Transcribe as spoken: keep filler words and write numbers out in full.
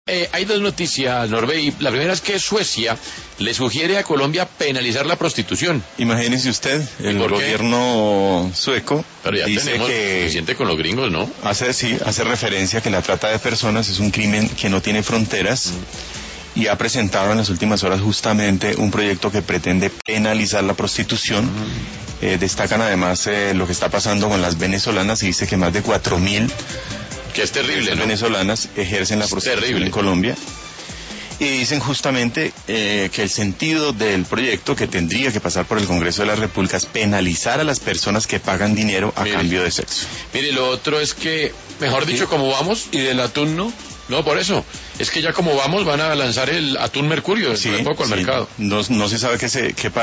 Eh, hay dos noticias, Norbey. La primera es que Suecia le sugiere a Colombia penalizar la prostitución. Imagínese usted, el gobierno sueco Pero ya dice tenemos que suficiente con los gringos, ¿no? hace sí, hace referencia que la trata de personas es un crimen que no tiene fronteras mm. y ha presentado en las últimas horas justamente un proyecto que pretende penalizar la prostitución. Mm. Eh, destacan además eh, lo que está pasando con las venezolanas y dice que más de cuatro mil que es terrible, ¿no? venezolanas ejercen la prostitución terrible. en Colombia. Y dicen justamente eh, que el sentido del proyecto, que tendría que pasar por el Congreso de la República, es penalizar a las personas que pagan dinero a mire, cambio de sexo. Mire, lo otro es que, mejor dicho, como vamos... ¿Y del atún no? No, por eso. Es que ya como vamos van a lanzar el atún mercurio, sí, un poco al sí, mercado. No, no se sabe qué, se, qué pasa.